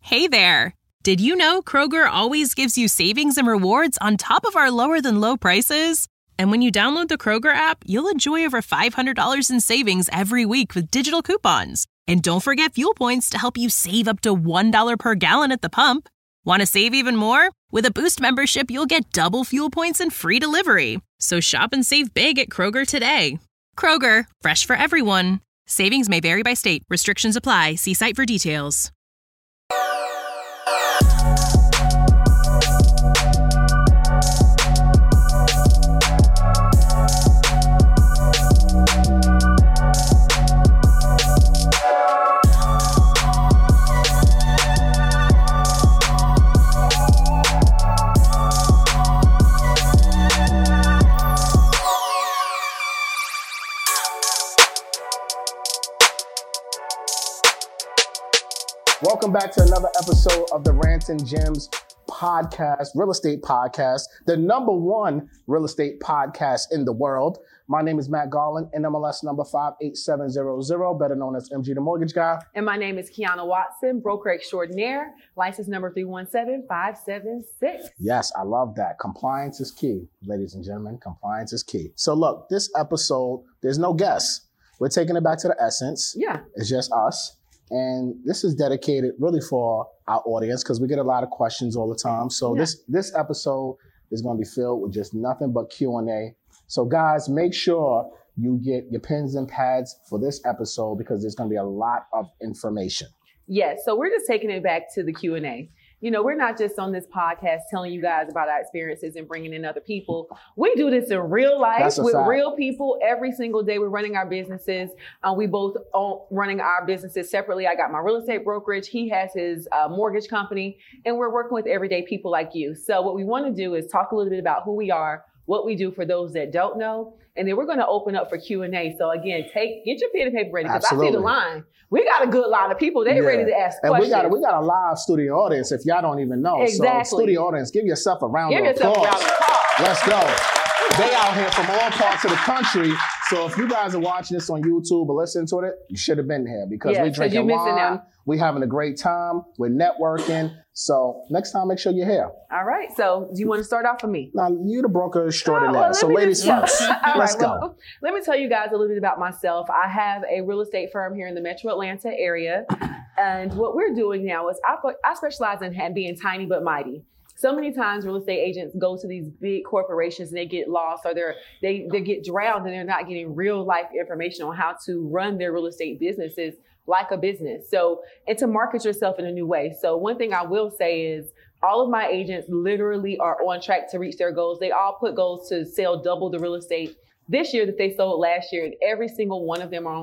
Hey there! Did you know Kroger always gives you savings and rewards on top of our lower-than-low prices? And when you download the Kroger app, you'll enjoy over $500 in savings every week with digital coupons. And don't forget fuel points to help you save up to $1 per gallon at the pump. Want to save even more? With a Boost membership, you'll get double fuel points and free delivery. So shop and save big at Kroger today. Kroger, fresh for everyone. Savings may vary by state. Restrictions apply. See site for details. Welcome back to another episode of the Ranton Gems podcast, real estate podcast, the number one real estate podcast in the world. My name is Matt Garland, NMLS number 58700, better known as MG the Mortgage Guy. And my name is Kiana Watson, broker extraordinaire, license number 317576. Yes, I love that. Compliance is key, ladies and gentlemen. Compliance is key. So look, this episode, there's no guests. We're taking it back to the essence. Yeah. It's just us. And this is dedicated really for our audience because we get a lot of questions all the time. So this episode is going to be filled with just nothing but Q&A. So guys, make sure you get your pens and pads for this episode because there's going to be a lot of information. Yes. So we're just taking it back to the Q&A. You know, we're not just on this podcast telling you guys about our experiences and bringing in other people. We do this in real life with real people every single day. We're running our businesses. We both own running our businesses separately. I got my real estate brokerage. He has his mortgage company, and we're working with everyday people like you. So what we want to do is talk a little bit about who we are, what we do for those that don't know, and then we're going to open up for Q&A. So again, get your pen and paper ready because I see the line. We got a good line of people. They're ready to ask questions. And we got a live studio audience if y'all don't even know. Exactly. So studio audience, give yourself a round of applause. Let's go. They out here from all parts of the country. So if you guys are watching this on YouTube or listening to it, you should have been here because we're drinking wine. We're having a great time. We're networking. So next time, make sure you're here. All right. So do you want to start off with me? Now, you're the broker extraordinaire. So ladies first. Let's go. Well, let me tell you guys a little bit about myself. I have a real estate firm here in the Metro Atlanta area. And what we're doing now is I specialize in being tiny but mighty. So many times real estate agents go to these big corporations and they get lost or they get drowned and they're not getting real life information on how to run their real estate businesses like a business. So, and to market yourself in a new way. So one thing I will say is all of my agents literally are on track to reach their goals. They all put goals to sell double the real estate this year that they sold last year, and every single one of them are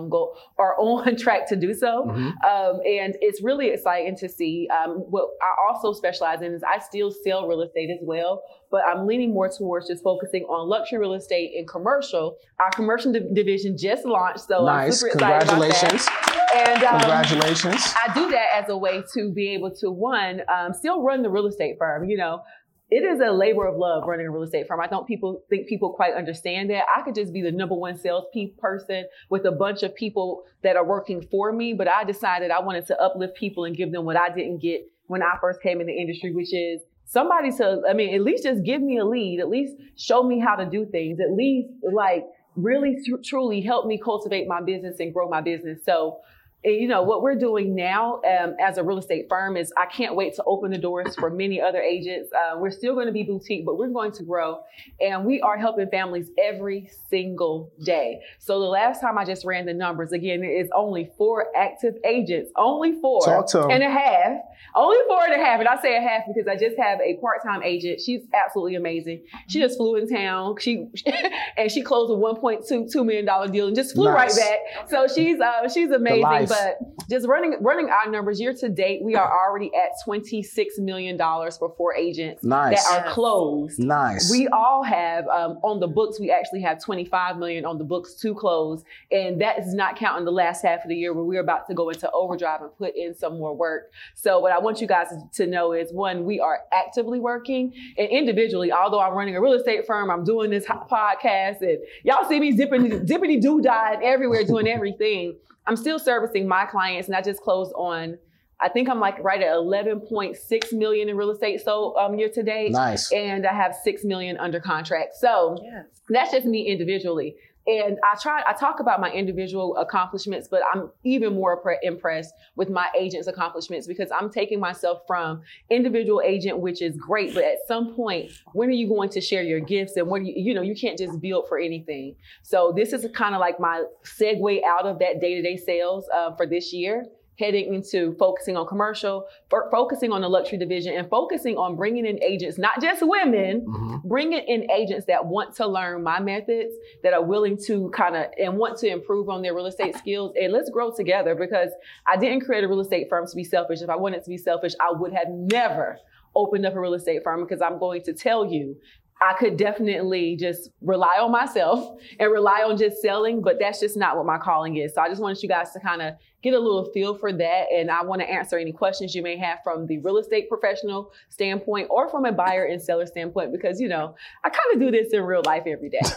on track to do so. Mm-hmm. And it's really exciting to see. What I also specialize in is I still sell real estate as well, but I'm leaning more towards just focusing on luxury real estate and commercial. Our commercial division just launched, so nice. I'm super excited about that. And congratulations. I do that as a way to be able to, still run the real estate firm. You know, it is a labor of love running a real estate firm. I don't think people quite understand that. I could just be the number one sales person with a bunch of people that are working for me, but I decided I wanted to uplift people and give them what I didn't get when I first came in the industry, which is somebody at least just give me a lead, at least show me how to do things, at least really truly help me cultivate my business and grow my business. So, you know, what we're doing now as a real estate firm is I can't wait to open the doors for many other agents. We're still going to be boutique, but we're going to grow. And we are helping families every single day. So the last time I just ran the numbers, again, it is only 4 active agents, only 4 Talk to 'em. and a half. Only 4 and a half. And I say a half because I just have a part-time agent. She's absolutely amazing. She just flew in town. She closed a $1.2 million deal and just flew right back. So she's amazing. But just running our numbers year to date, we are already at $26 million for 4 agents that are closed. Nice. We all have on the books. We actually have $25 million on the books to close, and that is not counting the last half of the year where we're about to go into overdrive and put in some more work. So what I want you guys to know is, one, we are actively working, and individually, although I'm running a real estate firm, I'm doing this podcast, and y'all see me dippity-doo-dah everywhere doing everything. I'm still servicing my clients, and I just closed on I think I'm like right at 11.6 million in real estate sold year to date. Nice. And I have 6 million under contract. So that's just me individually. And I talk about my individual accomplishments, but I'm even more impressed with my agent's accomplishments because I'm taking myself from individual agent, which is great. But at some point, when are you going to share your gifts? And what do you can't just build for anything. So this is kind of like my segue out of that day-to-day sales for this year, heading into focusing on commercial, focusing on the luxury division, and focusing on bringing in agents, not just women, bringing in agents that want to learn my methods, that are willing to and want to improve on their real estate skills. And let's grow together, because I didn't create a real estate firm to be selfish. If I wanted to be selfish, I would have never opened up a real estate firm, because I'm going to tell you, I could definitely just rely on myself and rely on just selling, but that's just not what my calling is. So I just wanted you guys to kind of get a little feel for that. And I want to answer any questions you may have from the real estate professional standpoint or from a buyer and seller standpoint, because, I kind of do this in real life every day.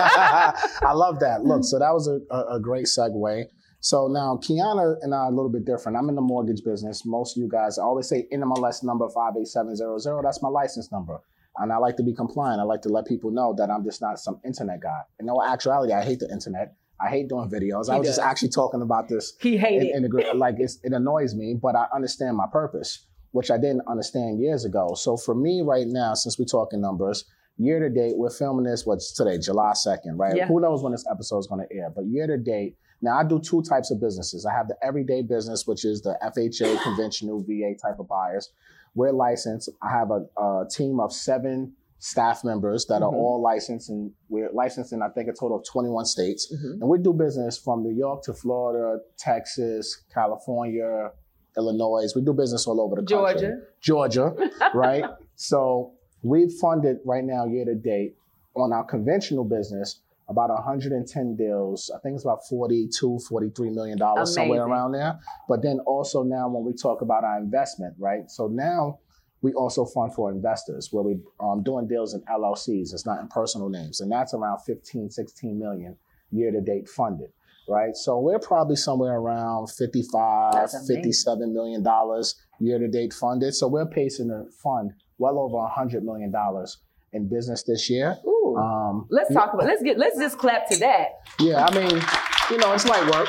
I love that. Look, so that was a great segue. So now Kiana and I are a little bit different. I'm in the mortgage business. Most of you guys always say NMLS number 58700. That's my license number. And I like to be compliant. I like to let people know that I'm just not some internet guy. In all actuality, I hate the internet. I hate doing videos. I was just actually talking about this. He hated it. Like it annoys me, but I understand my purpose, which I didn't understand years ago. So for me right now, since we're talking numbers, year to date, we're filming this, what's today, July 2nd, right? Yeah. Who knows when this episode is going to air, but year to date, now I do two types of businesses. I have the everyday business, which is the FHA, conventional VA type of buyers. We're licensed. I have a team of 7 staff members that are all licensed, and we're licensed in, I think, a total of 21 states. And we do business from New York to Florida, Texas, California, Illinois. We do business all over the country. Georgia, right? So we've funded right now, year to date, on our conventional business, about 110 deals. I think it's about $42, $43 million, somewhere around there. But then also now when we talk about our investment, right? So now we also fund for investors, where we doing deals in LLCs. It's not in personal names. And that's around 15, 16 million year to date funded, right? So we're probably somewhere around $55, $57 million year to date funded. So we're pacing to fund well over $100 million in business this year. Let's talk about, let's just clap to that. Yeah, I mean, it's light work.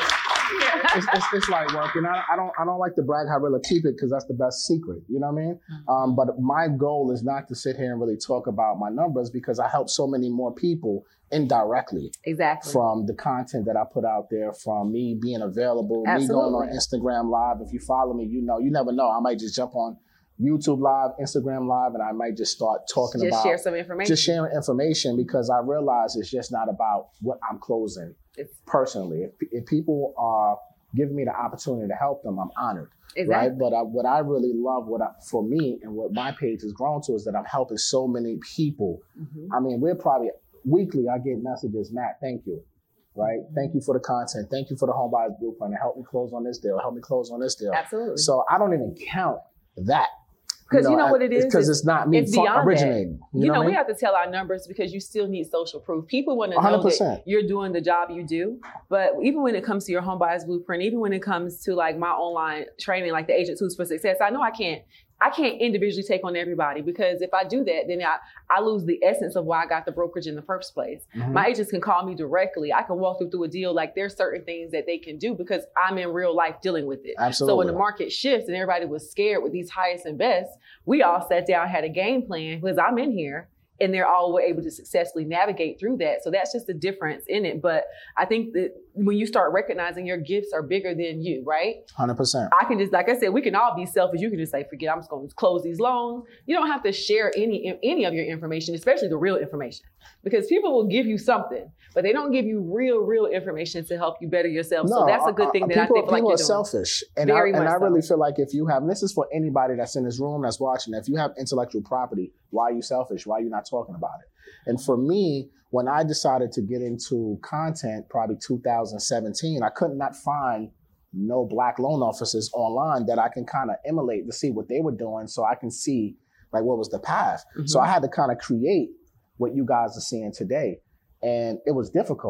It's light work, and I don't like to brag how I really keep it, because that's the best secret. You know what I mean? But my goal is not to sit here and really talk about my numbers, because I help so many more people indirectly. Exactly. From the content that I put out there, from me being available, me going on Instagram Live. If you follow me, you never know. I might just jump on YouTube Live, Instagram Live, and I might just start talking about share some information. Just sharing information, because I realize it's just not about what I'm closing personally. If people are giving me the opportunity to help them, I'm honored. Right? But what I really love, for me and what my page has grown to, is that I'm helping so many people. I mean, we're probably weekly, I get messages, Matt, thank you. Right? Thank you for the content. Thank you for the Home Buyers Blueprint. Help me close on this deal. Help me close on this deal. Absolutely. So I don't even count that. Because you know what it is? Because it's not me originating. You know we have to tell our numbers, because you still need social proof. People want to know 100%. That you're doing the job you do. But even when it comes to your Home Buyers Blueprint, even when it comes to like my online training, like the Agent Tools for Success, I know I can't individually take on everybody, because if I do that, then I lose the essence of why I got the brokerage in the first place. My agents can call me directly. I can walk them through a deal. Like, there's certain things that they can do, because I'm in real life dealing with it. Absolutely. So when the market shifts and everybody was scared with these highest and best, we all sat down, had a game plan, because I'm in here. And they're all were able to successfully navigate through that. So that's just the difference in it. But I think that when you start recognizing your gifts are bigger than you, right? 100%. I can just, like I said, we can all be selfish. You can just say, forget, I'm just going to close these loans. You don't have to share any of your information, especially the real information, because people will give you something, but they don't give you real information to help you better yourself. So that's a good thing that I think like you're doing. People are selfish. And I really feel like if you have, and this is for anybody that's in this room that's watching, if you have intellectual property, why are you selfish? Why are you not talking about it? And for me, when I decided to get into content, probably 2017, I could not find no Black loan officers online that I can kind of emulate to see what they were doing, so I can see like what was the path. So I had to kind of create what you guys are seeing today. And it was difficult,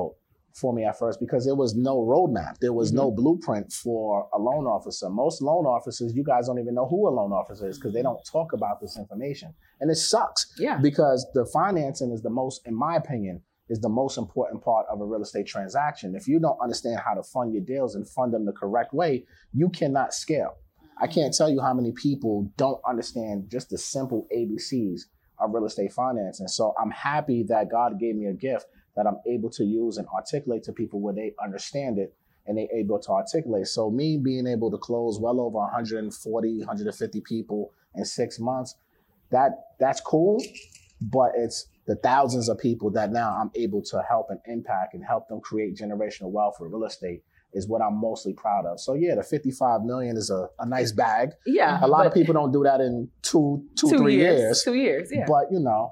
for me at first because there was no roadmap. There was no blueprint for a loan officer. Most loan officers, you guys don't even know who a loan officer is because they don't talk about this information. And it sucks because the financing is the most, in my opinion, is the most important part of a real estate transaction. If you don't understand how to fund your deals and fund them the correct way, you cannot scale. I can't tell you how many people don't understand just the simple ABCs of real estate financing. So I'm happy that God gave me a gift that I'm able to use and articulate to people where they understand it and they're able to articulate. So me being able to close well over 140, 150 people in 6 months, that's cool, but it's the thousands of people that now I'm able to help and impact and help them create generational wealth for real estate is what I'm mostly proud of. So yeah, the 55 million is a nice bag. Yeah. A lot of people don't do that in 3 years. 2 years, yeah. But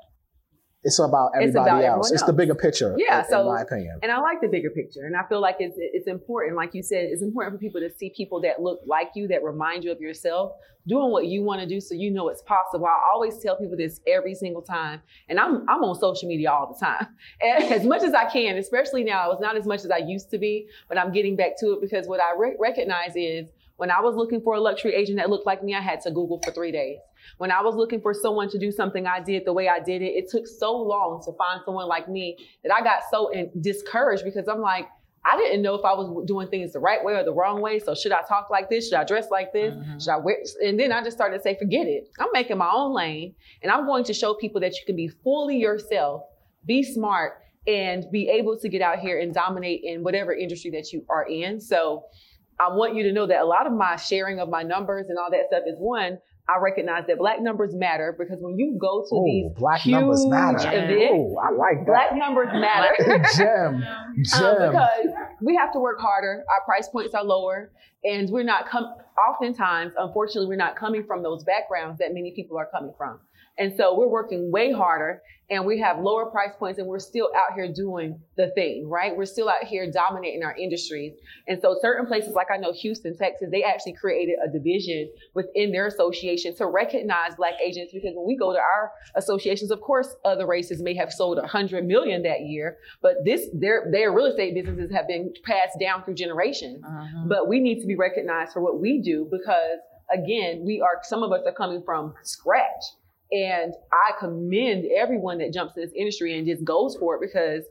it's about everybody else. It's the bigger picture, in my opinion. And I like the bigger picture. And I feel like it's important, like you said, it's important for people to see people that look like you, that remind you of yourself, doing what you want to do so you know it's possible. I always tell people this every single time. And I'm on social media all the time. And as much as I can, especially now, it's not as much as I used to be, but I'm getting back to it because what I recognize is when I was looking for a luxury agent that looked like me, I had to Google for 3 days. When I was looking for someone to do something I did the way I did it, it took so long to find someone like me that I got so discouraged because I'm like, I didn't know if I was doing things the right way or the wrong way. So should I talk like this? Should I dress like this? Should I wear? And then I just started to say, forget it. I'm making my own lane and I'm going to show people that you can be fully yourself, be smart, and be able to get out here and dominate in whatever industry that you are in. So I want you to know that a lot of my sharing of my numbers and all that stuff is one, I recognize that Black numbers matter because when you go to these Black huge numbers matter. events, I like that. Black numbers matter. Gem. Because we have to work harder. Our price points are lower. And we're not oftentimes, unfortunately, we're not coming from those backgrounds that many people are coming from. And so we're working way harder and we have lower price points and we're still out here doing the thing, right? We're still out here dominating our industries. And so certain places, like I know Houston, Texas, they actually created a division within their association to recognize Black agents because when we go to our associations, of course, other races may have sold 100 million that year, but their real estate businesses have been passed down through generations. But we need to be recognized for what we do because again, some of us are coming from scratch. And I commend everyone that jumps in this industry and just goes for it because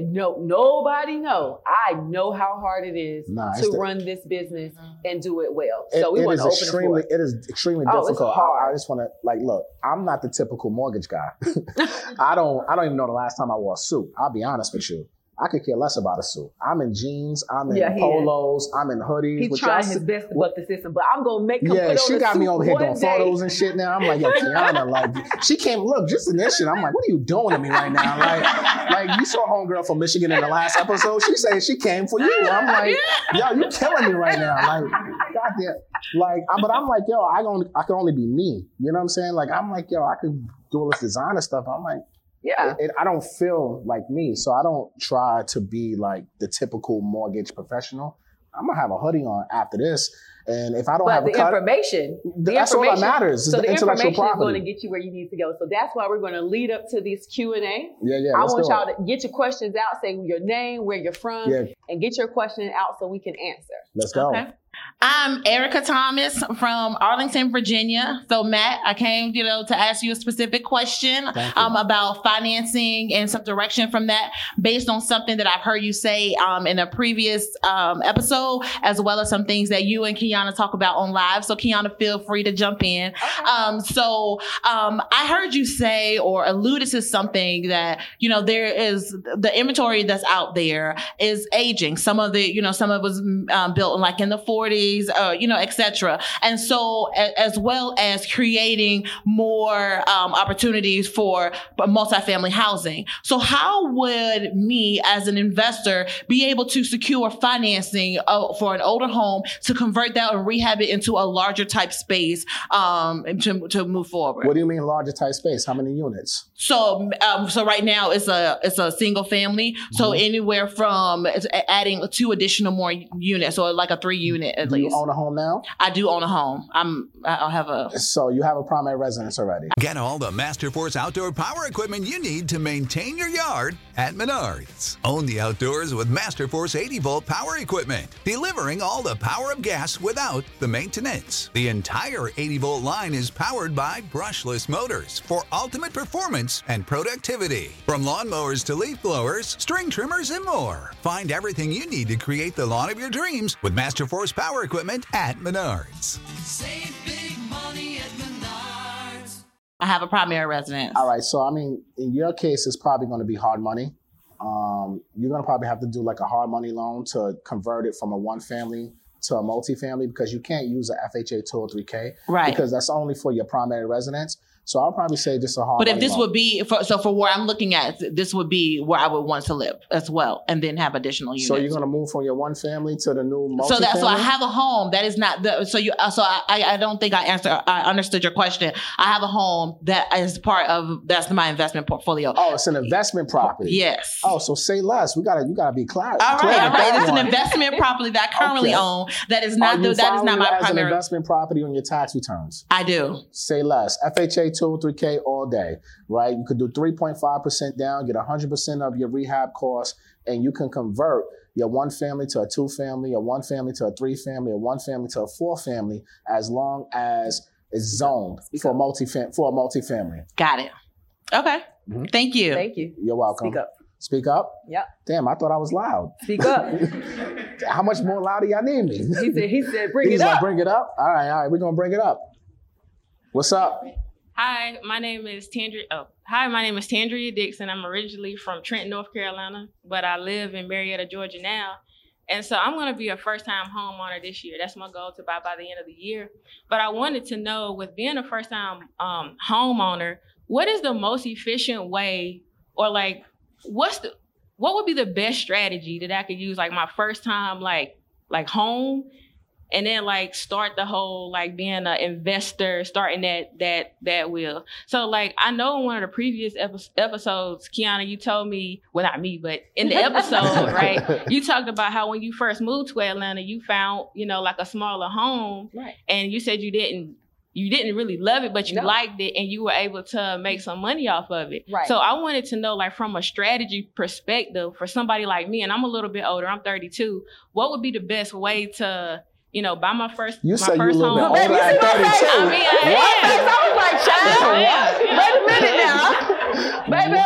nobody know. I know how hard it is to run this business and do it well. So we want to open the floor. It is extremely difficult. I just want to look, I'm not the typical mortgage guy. I don't even know the last time I wore a suit. I'll be honest with you. I could care less about a suit. I'm in jeans, I'm in polos, I'm in hoodies. He's trying his best to buck the system, but I'm going to make him put on she got me over here doing photos and shit now. I'm like, yo, Kiana, she came, look, just in this shit. I'm like, what are you doing to me right now? Like you saw homegirl from Michigan in the last episode. She said she came for you. I'm like, yo, you killing me right now. Like, goddamn. But I'm like, yo, I can only be me. You know what I'm saying? Like, I'm like, yo, I could do all this designer stuff. I'm like, I don't feel like me, so I don't try to be like the typical mortgage professional. I'm gonna have a hoodie on after this, and if I don't have a cut, that's all that matters. So the information is going to get you where you need to go. So that's why we're going to lead up to this Q&A. I want y'all to get your questions out, say your name, where you're from, and get your question out so we can answer. Let's go. Okay. I'm Erica Thomas from Arlington, Virginia. So Matt, I came, to ask you a specific question about financing and some direction from that based on something that I've heard you say in a previous episode, as well as some things that you and Kiana talk about on live. So Kiana, feel free to jump in. I heard you say or alluded to something that, there is the inventory that's out there is aging. Some of it was built in the 40s, et cetera. And so as well as creating more opportunities for multifamily housing. So how would me as an investor be able to secure financing for an older home to convert that and rehab it into a larger type space to move forward? What do you mean larger type space? How many units? So right now it's a single family. So anywhere from adding 2 additional more units, or like a 3 unit please. Do you own a home now? I do own a home. I have a. So you have a primary residence already. Get all the Masterforce outdoor power equipment you need to maintain your yard at Menards. Own the outdoors with Masterforce 80-volt power equipment, delivering all the power of gas without the maintenance. The entire 80-volt line is powered by brushless motors for ultimate performance and productivity. From lawnmowers to leaf blowers, string trimmers, and more. Find everything you need to create the lawn of your dreams with Masterforce power equipment at Menards. Save big money at Menards. I have a primary residence. All right. So, I mean, in your case, it's probably going to be hard money. You're going to probably have to do like a hard money loan to convert it from a one family to a multifamily because you can't use a FHA 203K. Right. Because that's only for your primary residence. So I'll probably say just a hard But money if this loan. would be, for where I'm looking at, this would be where I would want to live as well and then have additional units. So you're going to move from your one family to the new multifamily? So I have a home that is not the, I don't think I understood your question. I have a home that is that's my investment portfolio. Oh, it's an investment property. Yes. Oh, so say less. You gotta be clear. All right. It's an investment property that I currently own. That is not that is not my as an primary investment property on your tax returns. I do. Say less. FHA 203K all day, right? You could do 3.5% down, get 100% of your rehab costs, and you can convert your one family to a two family, a one family to a three family, a one family to a four family, as long as it's zoned for a multifamily. Got it. Okay. Mm-hmm. Thank you. Thank you. You're welcome. Speak up. Speak up? Yep. Damn, I thought I was loud. Speak up. How much more louder y'all need me? He said, bring He's it like, up. bring it up? All right, we're going to bring it up. What's up? Hi, my name is Tandria Dixon. I'm originally from Trenton, North Carolina, but I live in Marietta, Georgia now. And so I'm going to be a first-time homeowner this year. That's my goal to buy by the end of the year. But I wanted to know, with being a first-time homeowner, what is the most efficient way, or like, what would be the best strategy that I could use, like my first time, like home, and then like start the whole like being an investor, starting that wheel. So like I know in one of the previous episodes, Kiana, you told me, well not me, but in the episode, right, you talked about how when you first moved to Atlanta, you found, like a smaller home, Right. And you said you didn't really love it, but you liked it and you were able to make some money off of it. Right. So I wanted to know, like from a strategy perspective, for somebody like me, and I'm a little bit older, I'm 32, what would be the best way to buy my first home? You say you a little bit older Baby, at 32. I mean, I was like, child,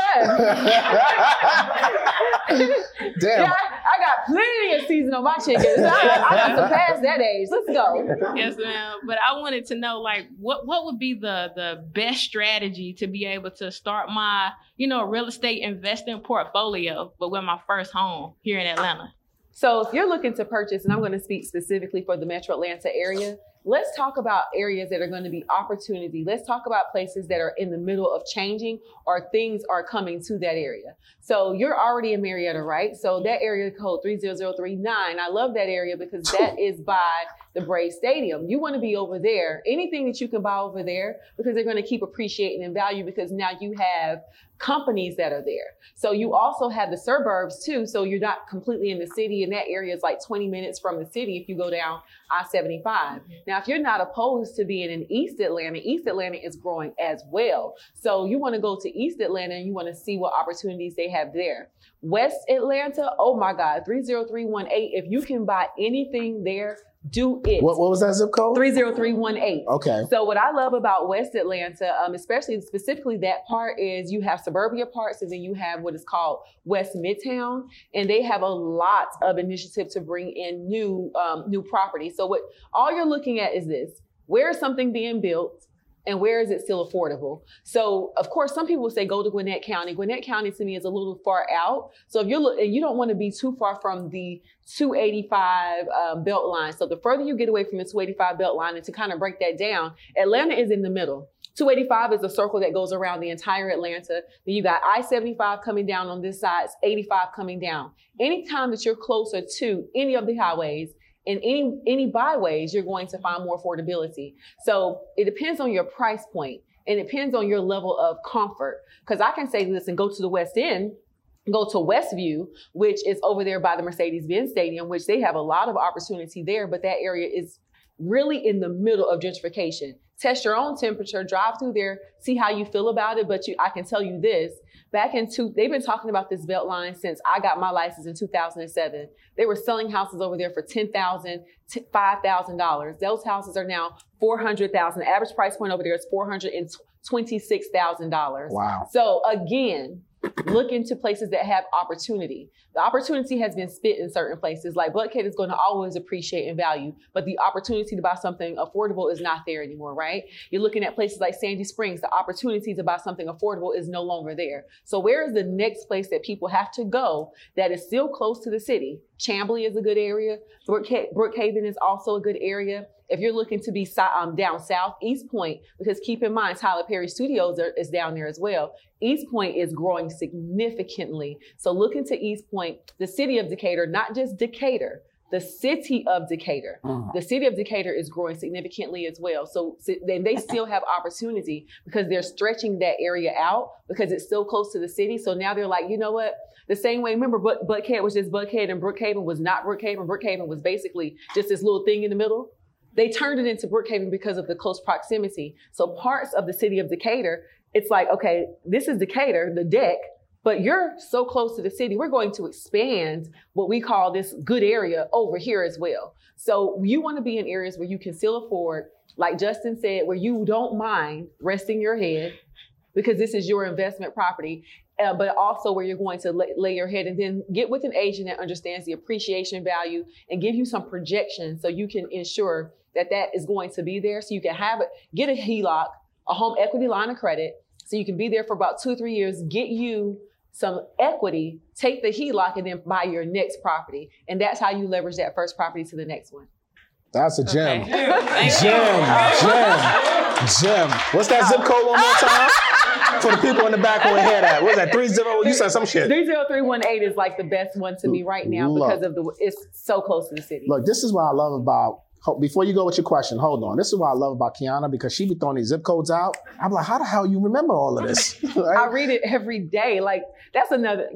wait a minute now. Baby. Damn. Yeah, I got plenty of season on my chickens. I got to pass that age. Let's go. Yes, ma'am. But I wanted to know, like, what would be the best strategy to be able to start my, real estate investing portfolio, but with my first home here in Atlanta? So if you're looking to purchase, and I'm going to speak specifically for the Metro Atlanta area, let's talk about areas that are going to be opportunity. Let's talk about places that are in the middle of changing or things are coming to that area. So you're already in Marietta, right? So that area code 30039, I love that area because that is by the Braves Stadium. You want to be over there. Anything that you can buy over there, because they're going to keep appreciating in value because now you have companies that are there. So you also have the suburbs too. So you're not completely in the city, and that area is like 20 minutes from the city if you go down I-75. Mm-hmm. Now, if you're not opposed to being in East Atlanta is growing as well. So you want to go to East Atlanta and you want to see what opportunities they have there. West Atlanta, oh my God, 30318. If you can buy anything there, do it. What was that zip code? 30318. Okay. So what I love about West Atlanta, specifically that part, is you have suburbia parts and then you have what is called West Midtown, and they have a lot of initiative to bring in new property. So what all you're looking at is this: where is something being built? And where is it still affordable? So, of course, some people will say go to Gwinnett County. Gwinnett County to me is a little far out. So if you don't want to be too far from the 285 belt line. So the further you get away from the 285 belt line, and to kind of break that down, Atlanta is in the middle. 285 is a circle that goes around the entire Atlanta. Then you got I-75 coming down on this side, 85 coming down. Anytime that you're closer to any of the highways, in any byways, you're going to find more affordability. So it depends on your price point, and it depends on your level of comfort. Because I can say this and go to the West End, Go to Westview, which is over there by the Mercedes-Benz Stadium, which they have a lot of opportunity there, but that area is really in the middle of gentrification. Test your own temperature, drive through there, see how you feel about it. But I can tell you this, they've been talking about this Beltline since I got my license in 2007. They were selling houses over there for $10,000, $5,000. Those houses are now $400,000. The average price point over there is $426,000. Wow. So again, look into places that have opportunity. The opportunity has been spit in certain places. Like Buckhead is going to always appreciate in value, but the opportunity to buy something affordable is not there anymore, right? You're looking at places like Sandy Springs. The opportunity to buy something affordable is no longer there. So where is the next place that people have to go that is still close to the city? Chamblee is a good area. Brookhaven is also a good area. If you're looking to be down south, East Point, because keep in mind, Tyler Perry Studios is down there as well. East Point is growing significantly. So look into East Point, the city of Decatur, not just Decatur, the city of Decatur. The city of Decatur is growing significantly as well. So then they still have opportunity because they're stretching that area out because it's still close to the city. So now they're like, you know what? The same way, remember, Buckhead was just Buckhead and Brookhaven was not Brookhaven. Brookhaven was basically just this little thing in the middle. They turned it into Brookhaven because of the close proximity. So parts of the city of Decatur, it's like, okay, this is Decatur, the deck, but you're so close to the city. We're going to expand what we call this good area over here as well. So you want to be in areas where you can still afford, like Justin said, where you don't mind resting your head because this is your investment property. But also where you're going to lay your head and then get with an agent that understands the appreciation value and give you some projections so you can ensure that is going to be there. So you can get a HELOC, a home equity line of credit, so you can be there for about 2-3 years, get you some equity, take the HELOC, and then buy your next property. And that's how you leverage that first property to the next one. That's a gem. Okay. Gem. What's that zip code one more time? For the people in the back who ain't hear that. What was that, 30? You said some shit. 30318 is like the best one to me right now because of it's so close to the city. Look, this is what I love about, before you go with your question, hold on. This is what I love about Kiana because she be throwing these zip codes out. I'm like, how the hell you remember all of this? Right? I read it every day. Like, that's another,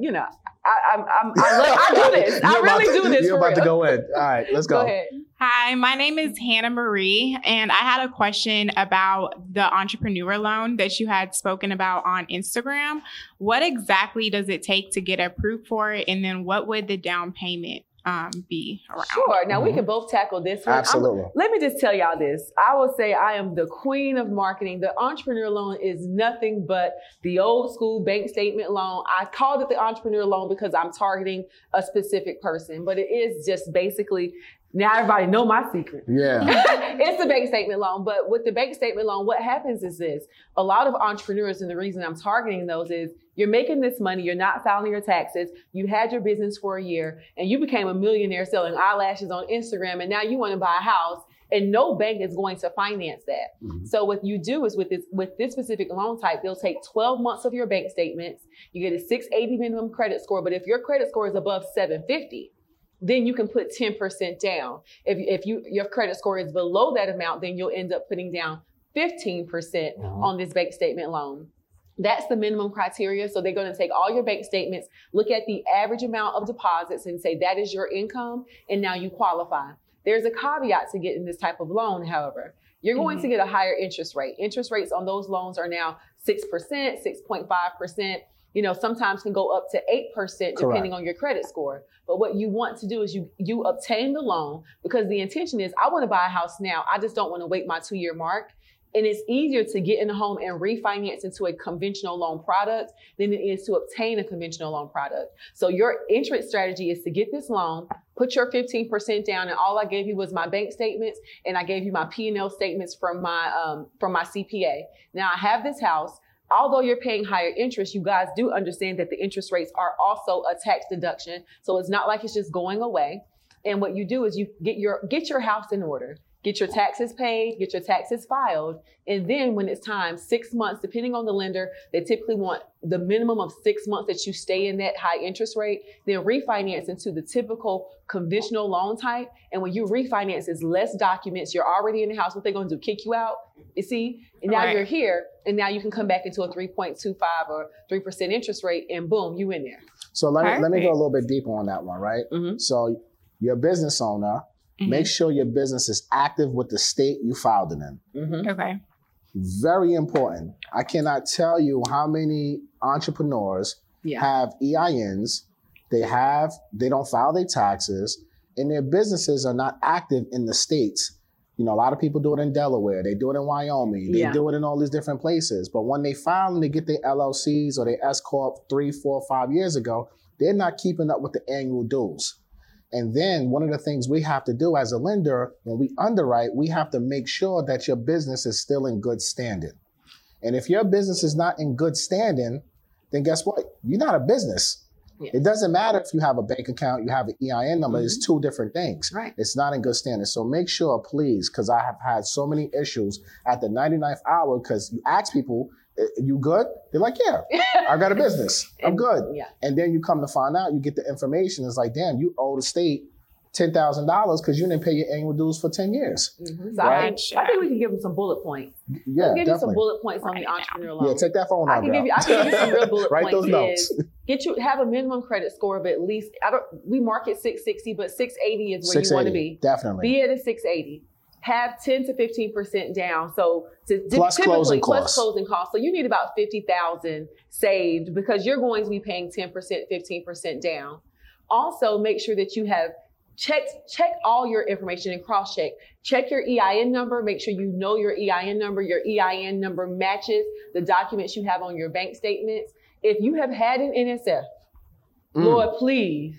I do this. I really do this. You're about to go in. All right, let's go. Go ahead. Hi, my name is Hannah Marie, and I had a question about the entrepreneur loan that you had spoken about on Instagram. What exactly does it take to get approved for it, and then what would the down payment be around? Sure. Now we can both tackle this one. Absolutely. Let me just tell y'all this. I will say I am the queen of marketing. The entrepreneur loan is nothing but the old school bank statement loan. I called it the entrepreneur loan because I'm targeting a specific person, but it is just basically, now everybody know my secret. Yeah. It's a bank statement loan. But with the bank statement loan, what happens is this. A lot of entrepreneurs, and the reason I'm targeting those is you're making this money, you're not filing your taxes, you had your business for a year, and you became a millionaire selling eyelashes on Instagram, and now you want to buy a house, and no bank is going to finance that. Mm-hmm. So what you do is with this specific loan type, they'll take 12 months of your bank statements, you get a 680 minimum credit score, but if your credit score is above 750, then you can put 10% down. If your credit score is below that amount, then you'll end up putting down 15% on this bank statement loan. That's the minimum criteria. So they're going to take all your bank statements, look at the average amount of deposits and say that is your income, and now you qualify. There's a caveat to getting this type of loan, however. You're going to get a higher interest rate. Interest rates on those loans are now 6%, 6.5%. Sometimes can go up to 8% depending on your credit score. But what you want to do is you obtain the loan because the intention is I want to buy a house now. I just don't want to wait my 2-year mark. And it's easier to get in a home and refinance into a conventional loan product than it is to obtain a conventional loan product. So your interest strategy is to get this loan, put your 15% down, and all I gave you was my bank statements, and I gave you my P&L statements from my CPA. Now I have this house. Although you're paying higher interest, you guys do understand that the interest rates are also a tax deduction. So it's not like it's just going away. And what you do is you get your house in order. get your taxes paid, get your taxes filed. And then when it's time, 6 months, depending on the lender, they typically want the minimum of 6 months that you stay in that high interest rate, then refinance into the typical conventional loan type. And when you refinance, it's less documents. You're already in the house. What they're going to do, kick you out? You see? And now you're here, and now you can come back into a 3.25 or 3% interest rate, and boom, you in there. So let me go a little bit deeper on that one, right? Mm-hmm. So you're a business owner. Make sure your business is active with the state you filed it in. Mm-hmm. Okay. Very important. I cannot tell you how many entrepreneurs have EINs. They don't file their taxes, and their businesses are not active in the states. You know, a lot of people do it in Delaware. They do it in Wyoming. They do it in all these different places. But when they file and they get their LLCs or their S Corp 3, 4, 5 years ago, they're not keeping up with the annual dues. And then one of the things we have to do as a lender, when we underwrite, we have to make sure that your business is still in good standing. And if your business is not in good standing, then guess what? You're not a business. Yeah. It doesn't matter if you have a bank account, you have an EIN number, it's two different things. Right. It's not in good standing. So make sure, please, because I have had so many issues at the 99th hour, because you ask people, you good? They're like, yeah, I got a business. I'm good. Yeah. And then you come to find out, you get the information. It's like, damn, you owe the state $10,000 because you didn't pay your annual dues for 10 years. Mm-hmm. So Right? I think we can give them some bullet points. Yeah, Let's give you some definitely. bullet points on the entrepreneur loan. Yeah, take that phone out, I can give you some real bullet Write points. those notes. Have a minimum credit score of at least, we market 660, but 680 is where you want to be. Definitely. Be at a 680. Have 10 to 15% down. So Plus closing plus costs. closing costs. So you need about 50,000 saved because you're going to be paying 10%, 15% down. Also, make sure that you have check all your information and cross-check. Check your EIN number. Make sure you know your EIN number. Your EIN number matches the documents you have on your bank statements. If you have had an NSF, Lord, please,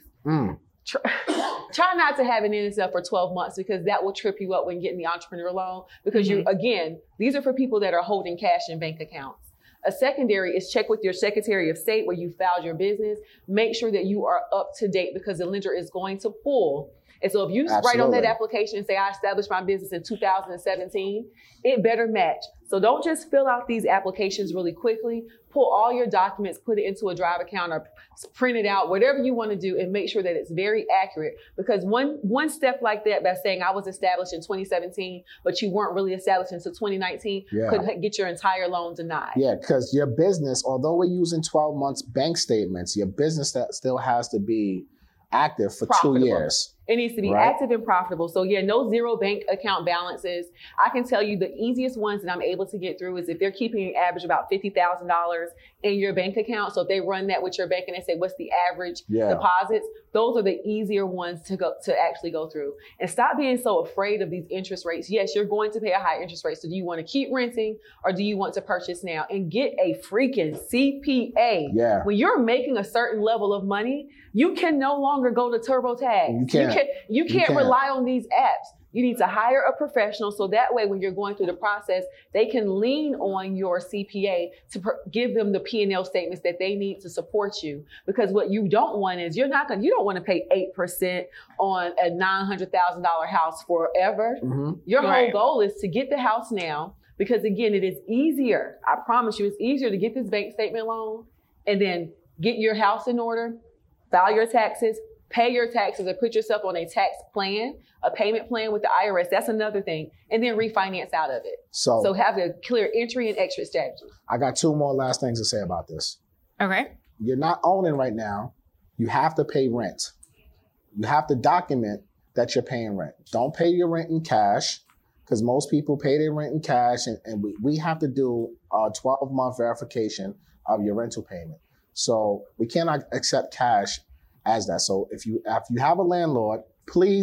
try not to have an NSF for 12 months because that will trip you up when getting the entrepreneur loan because these are for people that are holding cash in bank accounts. A secondary is check with your Secretary of State where you filed your business. Make sure that you are up to date because the lender is going to pull. And so if you write on that application and say, I established my business in 2017, it better match. So don't just fill out these applications really quickly. Pull all your documents, put it into a Drive account or print it out, whatever you want to do, and make sure that it's very accurate. Because one step like that, by saying I was established in 2017, but you weren't really established until 2019, could get your entire loan denied. Yeah, because your business, although we're using 12 months bank statements, your business that still has to be active for Profitable. 2 years. It needs to be active and profitable. So no zero bank account balances. I can tell you the easiest ones that I'm able to get through is if they're keeping an average about $50,000 in your bank account. So if they run that with your bank and they say, what's the average deposits? Those are the easier ones to actually go through. And stop being so afraid of these interest rates. Yes, you're going to pay a high interest rate. So do you want to keep renting or do you want to purchase now? And get a freaking CPA. Yeah. When you're making a certain level of money, you can no longer go to TurboTax. You can't rely on these apps. You need to hire a professional so that way when you're going through the process, they can lean on your CPA to give them the P&L statements that they need to support you. Because what you don't want is you don't want to pay 8% on a $900,000 house forever. Mm-hmm. Your whole goal is to get the house now because again, it is easier. I promise you, it's easier to get this bank statement loan and then get your house in order, file your taxes, pay your taxes and put yourself on a tax plan, a payment plan with the IRS. That's another thing. And then refinance out of it. So have a clear entry and exit strategy. I got two more last things to say about this. Okay. You're not owning right now. You have to pay rent. You have to document that you're paying rent. Don't pay your rent in cash because most people pay their rent in cash and we have to do a 12-month verification of your rental payment. So we cannot accept cash as that. So if you have a landlord, please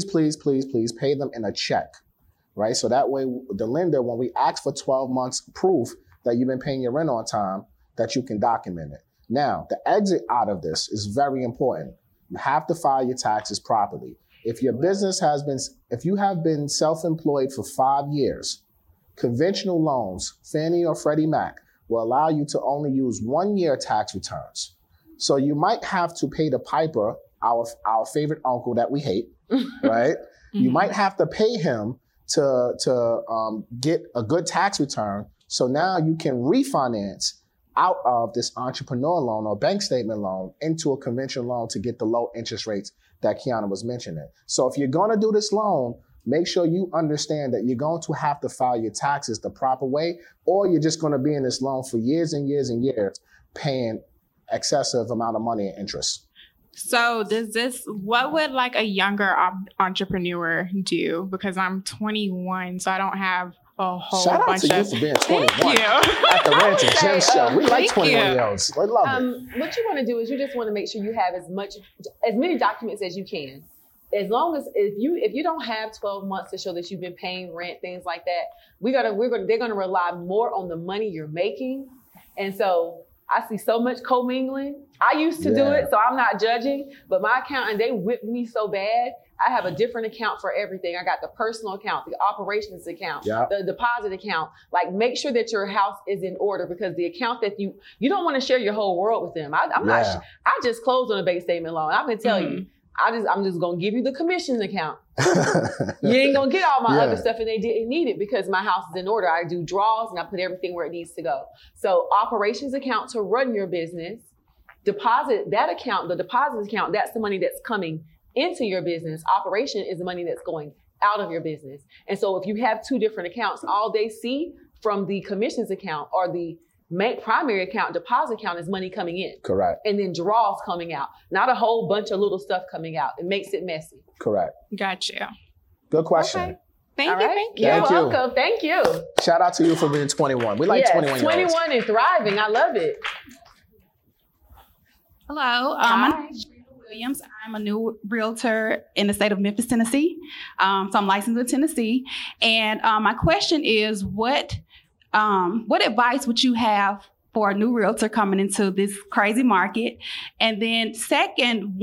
pay them in a check, right? So that way the lender, when we ask for 12 months proof that you've been paying your rent on time, that you can document it. Now, the exit out of this is very important. You have to file your taxes properly. If your business if you have been self-employed for 5 years, conventional loans, Fannie or Freddie Mac, will allow you to only use 1 year tax returns. So you might have to pay the piper, our favorite uncle that we hate, right? You might have to pay him to get a good tax return. So now you can refinance out of this entrepreneur loan or bank statement loan into a conventional loan to get the low interest rates that Kiana was mentioning. So if you're going to do this loan, make sure you understand that you're going to have to file your taxes the proper way, or you're just going to be in this loan for years and years and years paying excessive amount of money in interest. So what would like a younger entrepreneur do? Because I'm 21, so I don't have a whole Shout bunch out to you of. for being 21 Thank you. at the Rant and Gym Show. We like Thank 21-year-olds. I love it. What you want to do is you just want to make sure you have as many documents as you can. As long as if you don't have 12 months to show that you've been paying rent, things like that, they're gonna rely more on the money you're making. And so I see so much commingling. I used to do it, so I'm not judging, but my accountant, they whipped me so bad. I have a different account for everything. I got the personal account, the operations account, the deposit account. Like, make sure that your house is in order, because the account that you don't want to share your whole world with them. I just closed on a bank statement loan. I'm gonna tell you, I'm just gonna give you the commission account. You ain't gonna get all my other stuff, and they didn't need it because my house is in order. I do draws and I put everything where it needs to go. So operations account to run your business, deposit that account, the deposit account, that's the money that's coming into your business. Operation is the money that's going out of your business. And so if you have two different accounts, all they see from the commissions account or the primary account, deposit account, is money coming in. Correct. And then draws coming out, not a whole bunch of little stuff coming out. It makes it messy. Correct. Gotcha. Good question. Okay. Thank All you. right? Thank you. You're Thank you. welcome. Thank you. Shout out to you for being 21. We like 21-year-olds. 21 and thriving. I love it. Hello, my name is Rita Williams. I'm a new realtor in the state of Memphis, Tennessee. So I'm licensed in Tennessee. And my question is, what advice would you have for a new realtor coming into this crazy market? And then second,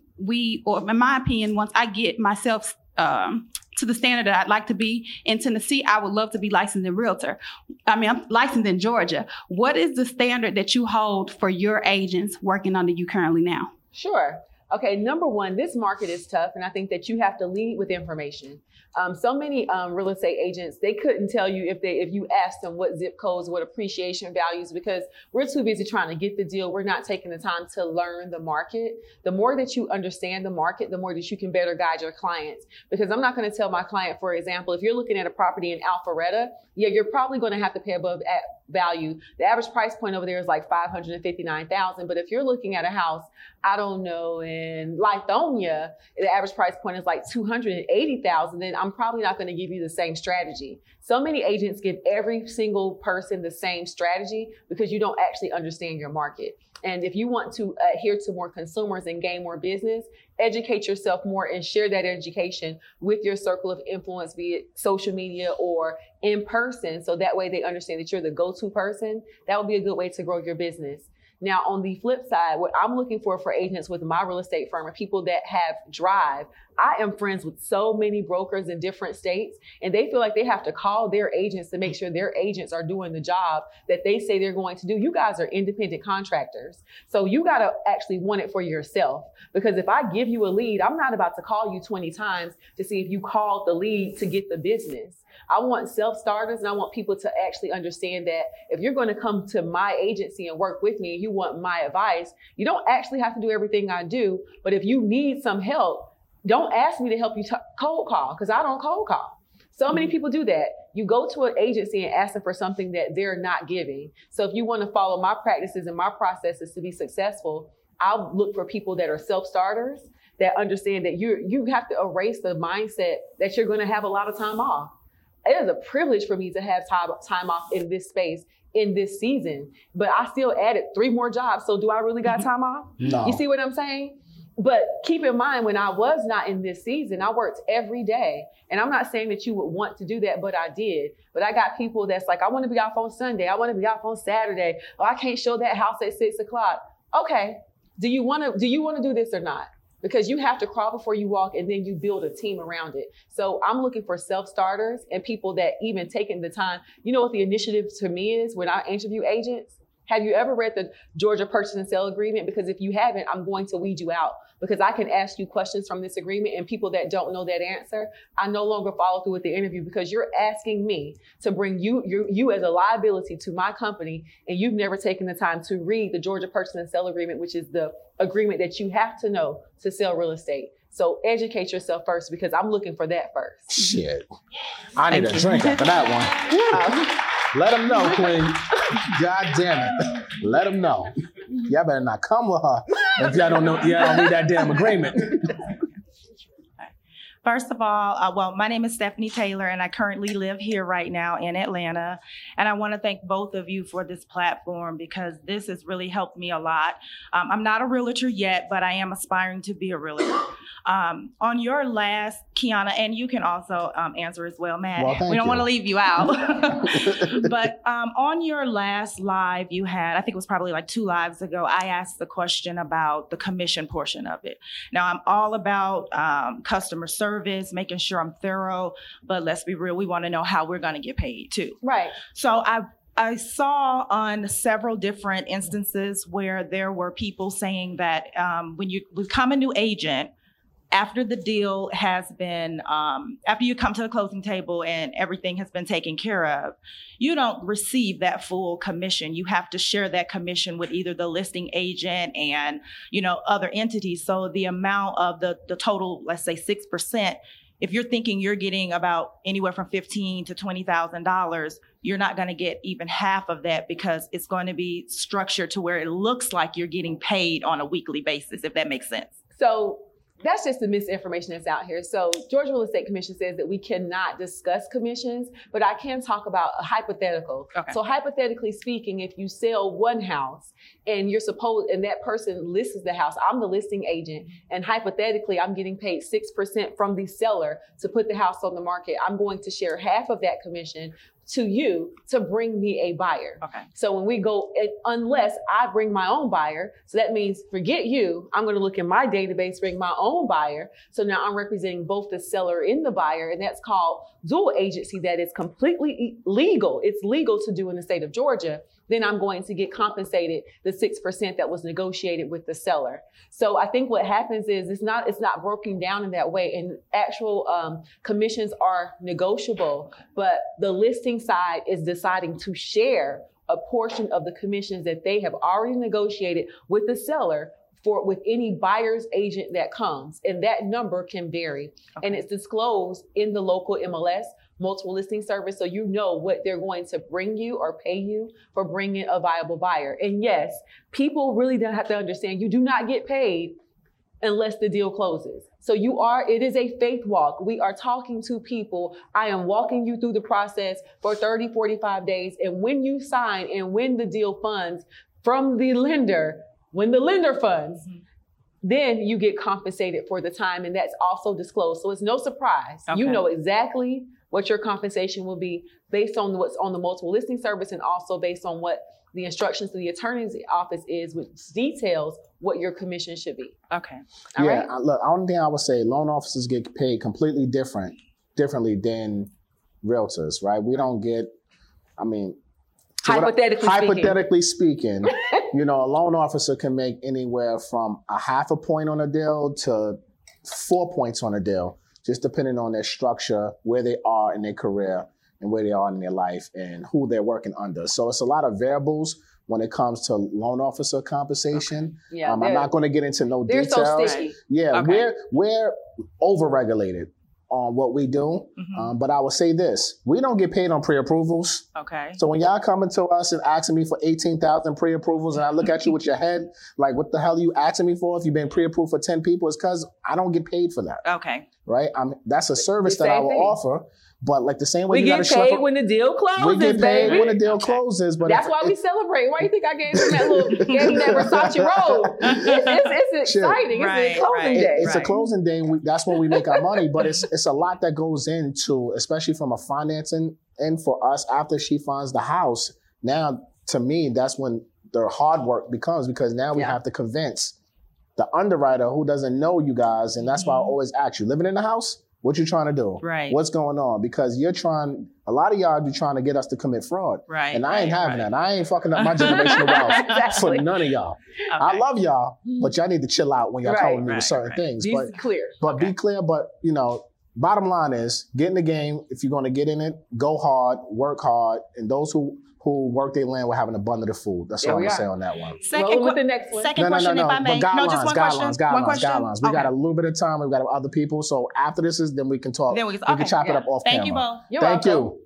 in my opinion, once I get myself to the standard that I'd like to be in Tennessee, I would love to be licensed in realtor. I'm licensed in Georgia. What is the standard that you hold for your agents working under you currently now? Sure. Okay, number one, this market is tough, and I think that you have to lead with information. So many real estate agents, they couldn't tell you if you asked them what zip codes, what appreciation values, because we're too busy trying to get the deal. We're not taking the time to learn the market. The more that you understand the market, the more that you can better guide your clients. Because I'm not going to tell my client, for example, if you're looking at a property in Alpharetta, you're probably going to have to pay above value. The average price point over there is like $559,000. But if you're looking at a house, I don't know, in Lithonia, the average price point is like $280,000, then I'm probably not going to give you the same strategy. So many agents give every single person the same strategy because you don't actually understand your market. And if you want to adhere to more consumers and gain more business, educate yourself more and share that education with your circle of influence, be it social media or in person. So that way they understand that you're the go-to person. That would be a good way to grow your business. Now, on the flip side, what I'm looking for agents with my real estate firm are people that have drive. I am friends with so many brokers in different states, and they feel like they have to call their agents to make sure their agents are doing the job that they say they're going to do. You guys are independent contractors, so you got to actually want it for yourself. Because if I give you a lead, I'm not about to call you 20 times to see if you called the lead to get the business. I want self-starters, and I want people to actually understand that if you're going to come to my agency and work with me and you want my advice, you don't actually have to do everything I do. But if you need some help, don't ask me to help you cold call, because I don't cold call. So many people do that. You go to an agency and ask them for something that they're not giving. So if you want to follow my practices and my processes to be successful, I'll look for people that are self-starters, that understand that you have to erase the mindset that you're going to have a lot of time off. It is a privilege for me to have time off in this space, in this season, but I still added 3 more jobs. So do I really got time off? No. You see what I'm saying? But keep in mind, when I was not in this season, I worked every day. And I'm not saying that you would want to do that, but I did. But I got people that's like, I want to be off on Sunday. I want to be off on Saturday. Oh, I can't show that house at 6 o'clock. Okay. Do you want to do this or not? Because you have to crawl before you walk, and then you build a team around it. So I'm looking for self-starters and people that even taking the time. You know what the initiative to me is when I interview agents? Have you ever read the Georgia Purchase and Sale Agreement? Because if you haven't, I'm going to weed you out, because I can ask you questions from this agreement, and people that don't know that answer, I no longer follow through with the interview, because you're asking me to bring you as a liability to my company, and you've never taken the time to read the Georgia Purchase and Sale Agreement, which is the agreement that you have to know to sell real estate. So educate yourself first, because I'm looking for that first. Shit. I need a drink after that one. Let them know, Queen. God damn it. Let them know. Y'all better not come with her if y'all don't know, y'all don't read that damn agreement. First of all, well, my name is Stephanie Taylor, and I currently live here right now in Atlanta. And I want to thank both of you for this platform, because this has really helped me a lot. I'm not a realtor yet, but I am aspiring to be a realtor. On your last, Kiana, and you can also answer as well, Matt. Well, we don't want to leave you out. But on your last live you had, I think it was probably like 2 lives ago, I asked the question about the commission portion of it. Now, I'm all about customer service, making sure I'm thorough, but let's be real, we want to know how we're going to get paid too. Right. So I saw on several different instances where there were people saying that when you become a new agent, after the deal has been, after you come to the closing table and everything has been taken care of, you don't receive that full commission. You have to share that commission with either the listing agent and, other entities. So the amount of the total, let's say 6%, if you're thinking you're getting about anywhere from $15,000 to $20,000, you're not going to get even half of that, because it's going to be structured to where it looks like you're getting paid on a weekly basis, if that makes sense. So that's just the misinformation that's out here. So Georgia Real Estate Commission says that we cannot discuss commissions, but I can talk about a hypothetical. Okay. So hypothetically speaking, if you sell one house and and that person lists the house, I'm the listing agent, and hypothetically I'm getting paid 6% from the seller to put the house on the market, I'm going to share half of that commission to you to bring me a buyer. Okay. So when we go, unless I bring my own buyer, so that means forget you, I'm going to look in my database, bring my own buyer. So now I'm representing both the seller and the buyer, and that's called dual agency. That is completely legal. It's legal to do in the state of Georgia. Then I'm going to get compensated the 6% that was negotiated with the seller. So I think what happens is it's not broken down in that way, and actual commissions are negotiable, but the listing side is deciding to share a portion of the commissions that they have already negotiated with the seller with any buyer's agent that comes, and that number can vary. Okay. And it's disclosed in the local MLS, multiple listing service, so you know what they're going to bring you or pay you for bringing a viable buyer. And yes, people really don't have to understand, you do not get paid unless the deal closes. So it is a faith walk. We are talking to people. I am walking you through the process for 30, 45 days. And when you sign and when the deal funds from the lender, when the lender funds, then you get compensated for the time, and that's also disclosed. So it's no surprise. Okay. You know exactly what your compensation will be based on what's on the multiple listing service, and also based on what the instructions to the attorney's office is, which details what your commission should be. Okay. All right? Look, the only thing I would say, loan officers get paid completely differently than realtors, right? We don't get, hypothetically speaking, a loan officer can make anywhere from 0.5 point on a deal to 4 points on a deal, just depending on their structure, where they are in their career, and where they are in their life, and who they're working under. So it's a lot of variables when it comes to loan officer compensation. Okay. Yeah, I'm not going to get into no details. They're so sticky. Yeah, okay. We're over-regulated on what we do. Mm-hmm. But I will say this, we don't get paid on pre-approvals. Okay. So when y'all coming to us and asking me for 18,000 pre-approvals, and I look at you with your head, like, what the hell are you asking me for if you've been pre-approved for 10 people? It's because I don't get paid for that. Okay. Right? That's a service that I will offer. But like the same way we you get paid when the deal closes. We get paid when the deal closes. But that's why we celebrate. Why do you think I gave him that Versace robe? It's exciting. Right, it's a closing day. It's a closing day. That's when we make our money. But it's a lot that goes into, especially from a financing end for us after she finds the house. Now, to me, that's when the hard work becomes, because now we have to convince the underwriter who doesn't know you guys. And that's why I always ask you, living in the house? What you trying to do? Right. What's going on? Because a lot of y'all be trying to get us to commit fraud. Right. And I ain't having that. I ain't fucking up my generational wealth for none of y'all. Okay. I love y'all, but y'all need to chill out when y'all coming me with certain things. Be clear. But be clear. But, bottom line is, get in the game. If you're going to get in it, go hard, work hard. And those who work their land will have an abundance of food. That's all I'm going to say on that one. Second question, if I may. But Just one guidelines. We Okay. got a little bit of time. We've got other people. So after this is, then we can talk. Then we can chop it up off Thank camera. you both. Thank you.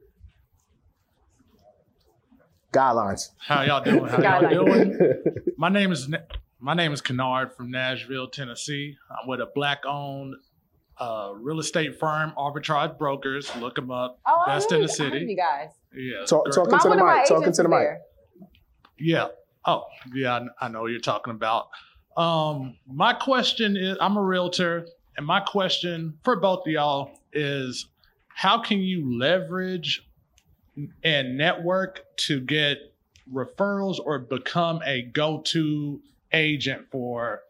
Guidelines. How y'all doing? How y'all doing? My name is Kennard from Nashville, Tennessee. I'm with a Black-owned real estate firm, Arbitrage Brokers. Look them up. Oh, Best in the city. I heard you guys. Yeah. Talking to the mic. Talking to the mic. Yeah. Oh, yeah. I know what you're talking about. My question is, I'm a realtor, and my question for both of y'all is, how can you leverage and network to get referrals or become a go-to agent for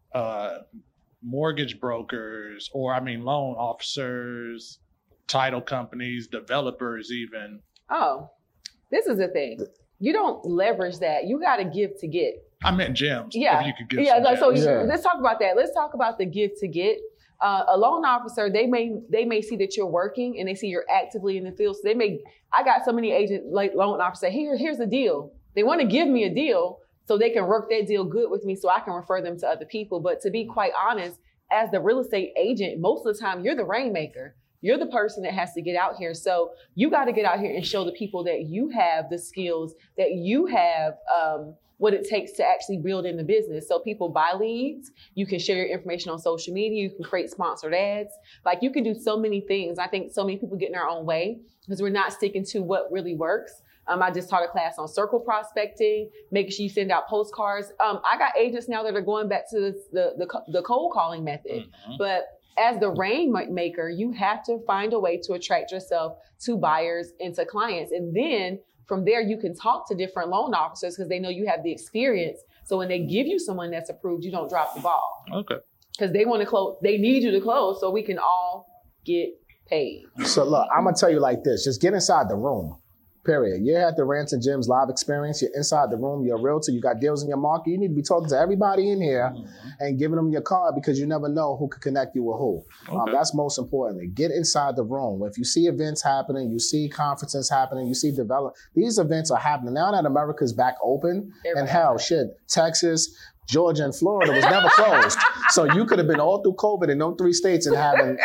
mortgage brokers loan officers, title companies, developers even? Oh, this is the thing. You don't leverage that. You got to give to get. I meant gems. Yeah. If you could give some gems. Let's talk about that. Let's talk about the give to get. A loan officer, they may see that you're working and they see you're actively in the field. So I got so many agent loan officers say, here's the deal. They want to give me a deal so they can work that deal good with me so I can refer them to other people. But to be quite honest, as the real estate agent, most of the time you're the rainmaker. You're the person that has to get out here. So you got to get out here and show the people that you have the skills, that you have what it takes to actually build in the business. So people buy leads. You can share your information on social media. You can create sponsored ads. Like you can do so many things. I think so many people get in their own way because we're not sticking to what really works. I just taught a class on circle prospecting, making sure you send out postcards. I got agents now that are going back to the cold calling method. Mm-hmm. But as the rainmaker, you have to find a way to attract yourself to buyers and to clients. And then from there, you can talk to different loan officers because they know you have the experience. So when they give you someone that's approved, you don't drop the ball. Okay. Because they want to close, they need you to close so we can all get paid. So look, I'm going to tell you like this. Just get inside the room. Period. You're at the Rants and Gems live experience. You're inside the room. You're a realtor. You got deals in your market. You need to be talking to everybody in here and giving them your card because you never know who could connect you with who. Okay. That's most importantly. Get inside the room. If you see events happening, you see conferences happening, you see these events are happening. Now that America's back open, and hell, Texas, Georgia, and Florida was never closed. So you could have been all through COVID in those 3 states and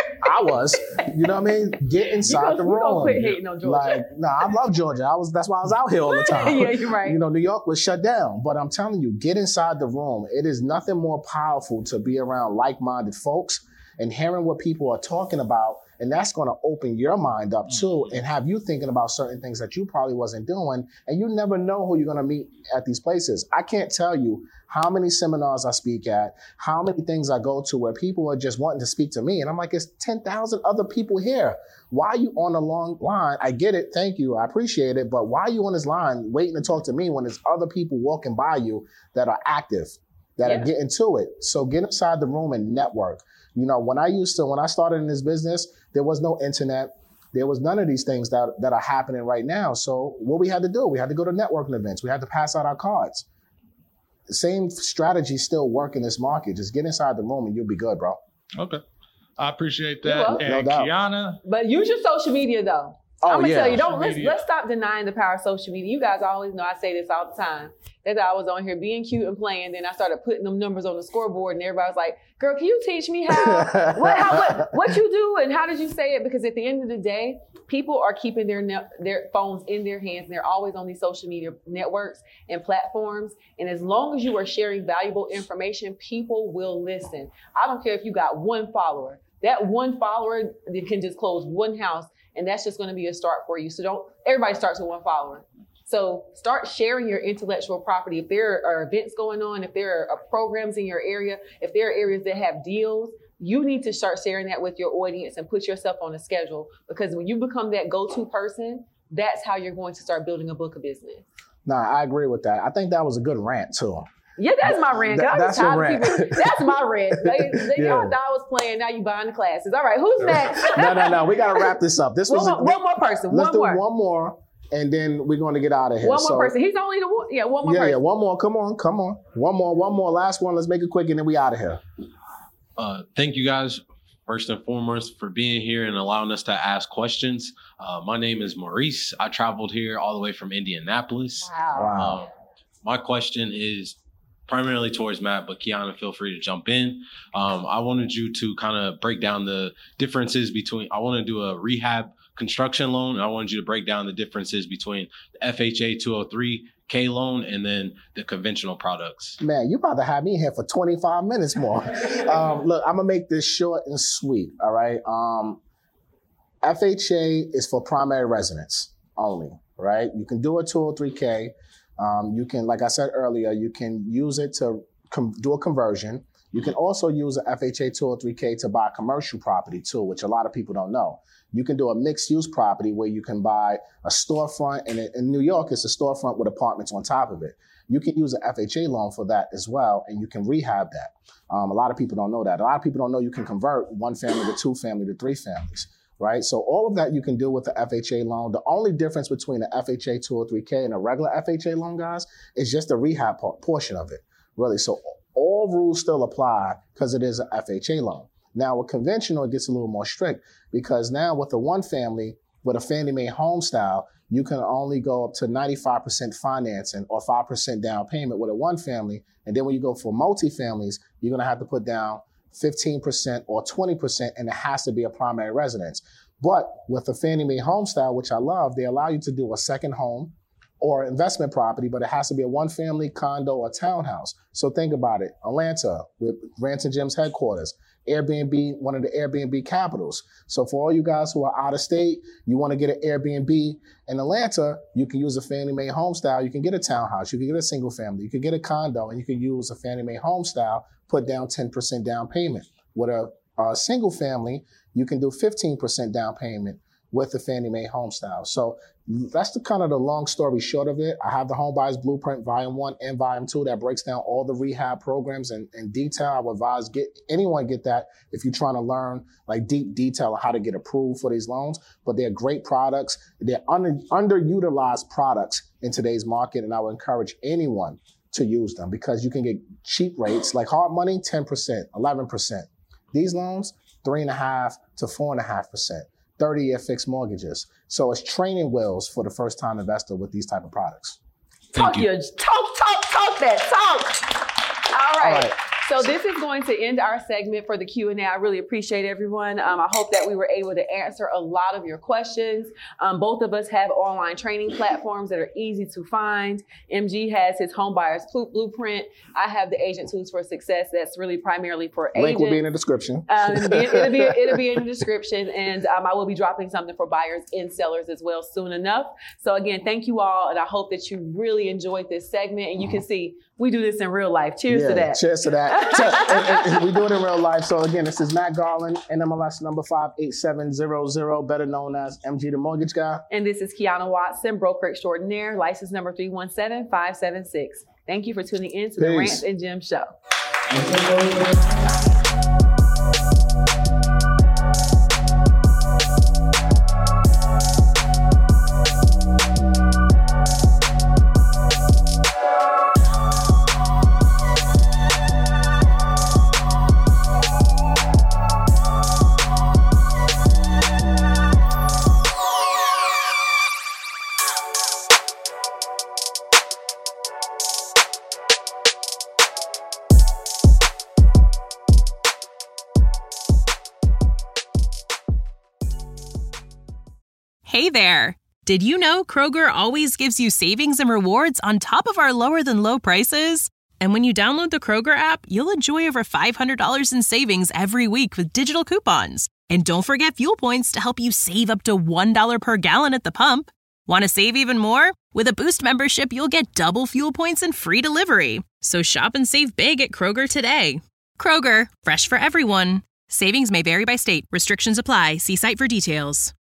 you know what I mean? Get inside the room. Don't quit hating on Georgia. I love Georgia. That's why I was out here all the time. Yeah, you're right. New York was shut down. But I'm telling you, get inside the room. It is nothing more powerful to be around like-minded folks and hearing what people are talking about. And that's going to open your mind up too and have you thinking about certain things that you probably wasn't doing. And you never know who you're going to meet at these places. I can't tell you how many seminars I speak at, how many things I go to where people are just wanting to speak to me. And I'm like, it's 10,000 other people here. Why are you on a long line? I get it. Thank you. I appreciate it. But why are you on this line waiting to talk to me when there's other people walking by you that are active, that are getting to it? So get inside the room and network. When I started in this business, there was no internet. There was none of these things that are happening right now. So what we had to do, we had to go to networking events. We had to pass out our cards. The same strategy still work in this market. Just get inside the room and you'll be good, bro. Okay. I appreciate that. And no doubt. Kiana. But use your social media though. I'm gonna tell you, let's stop denying the power of social media. You guys always know I say this all the time. That I was on here being cute and playing, then I started putting them numbers on the scoreboard, and everybody was like, "Girl, can you teach me what you do and how did you say it?" Because at the end of the day, people are keeping their phones in their hands, and they're always on these social media networks and platforms. And as long as you are sharing valuable information, people will listen. I don't care if you got one follower. That one follower can just close one house. And that's just going to be a start for you. So everybody starts with one follower. So start sharing your intellectual property. If there are events going on, if there are programs in your area, if there are areas that have deals, you need to start sharing that with your audience and put yourself on a schedule. Because when you become that go-to person, that's how you're going to start building a book of business. Nah, I agree with that. I think that was a good rant too. Yeah, that's my rant. That's your rant. That's my rant. Y'all thought I was playing. Now you buying the classes. All right, who's next? No. We got to wrap this up. One more person. Let's do one more, and then we're going to get out of here. One more person. He's only the one. Yeah, one more person. Yeah, one more. Come on. One more. Last one. Let's make it quick, and then we out of here. Thank you guys, first and foremost, for being here and allowing us to ask questions. My name is Maurice. I traveled here all the way from Indianapolis. Wow. My question is primarily towards Matt, but Kiana, feel free to jump in. I wanted you to kind of break down the differences between, I want to do a rehab construction loan. And I wanted you to break down the differences between the FHA 203K loan and then the conventional products. Man, you about to have me here for 25 minutes more. Look, I'm going to make this short and sweet, all right? FHA is for primary residence only, right? You can do a 203K. You can, like I said earlier, you can use it to do a conversion. You can also use an FHA 203K to buy commercial property too, which a lot of people don't know. You can do a mixed-use property where you can buy a storefront, and in New York, it's a storefront with apartments on top of it. You can use an FHA loan for that as well, and you can rehab that. A lot of people don't know that. A lot of people don't know you can convert one family to two family to three families. Right? So all of that you can do with the FHA loan. The only difference between the FHA 203K and a regular FHA loan, guys, is just the rehab portion of it, really. So all rules still apply because it is an FHA loan. Now with conventional, it gets a little more strict because now with the one family, with a Fannie Mae home style, you can only go up to 95% financing or 5% down payment with a one family. And then when you go for multi-families, you're going to have to put down 15% or 20%, and it has to be a primary residence. But with the Fannie Mae home style, which I love, they allow you to do a second home or investment property, but it has to be a one-family condo or townhouse. So think about it. Atlanta, with Ransom Jim's headquarters, Airbnb, one of the Airbnb capitals. So for all you guys who are out of state, you want to get an Airbnb in Atlanta, you can use a Fannie Mae home style. You can get a townhouse, you can get a single family, you can get a condo, and you can use a Fannie Mae home style, put down 10% down payment. With a single family, you can do 15% down payment with the Fannie Mae home style. So that's the kind of the long story short of it. I have the Home Buyers Blueprint Volume 1 and Volume 2 that breaks down all the rehab programs in detail. I would advise anyone get that if you're trying to learn like deep detail on how to get approved for these loans. But they're great products. They're underutilized products in today's market, and I would encourage anyone to use them because you can get cheap rates like hard money, 10%, 11%. These loans, 3.5% to 4.5%. 30-year fixed mortgages. So it's training wheels for the first-time investor with these type of products. Talk that talk. All right. So this is going to end our segment for the Q&A. I really appreciate everyone. I hope that we were able to answer a lot of your questions. Both of us have online training platforms that are easy to find. MG has his Home Buyers Blueprint. I have the Agent Tools for Success. That's really primarily for agents. Link will be in the description. It'll be in the description. And I will be dropping something for buyers and sellers as well soon enough. So again, thank you all. And I hope that you really enjoyed this segment. And you can see we do this in real life. Cheers to that. Cheers to that. and we do it in real life. So again, this is Matt Garland, NMLS number 58700, better known as MG the Mortgage Guy. And this is Kiana Watson, broker extraordinaire, license number 317576. Thank you for tuning in to the Rants and Jim Show. Hey there! Did you know Kroger always gives you savings and rewards on top of our lower-than-low prices? And when you download the Kroger app, you'll enjoy over $500 in savings every week with digital coupons. And don't forget fuel points to help you save up to $1 per gallon at the pump. Want to save even more? With a Boost membership, you'll get double fuel points and free delivery. So shop and save big at Kroger today. Kroger, fresh for everyone. Savings may vary by state. Restrictions apply. See site for details.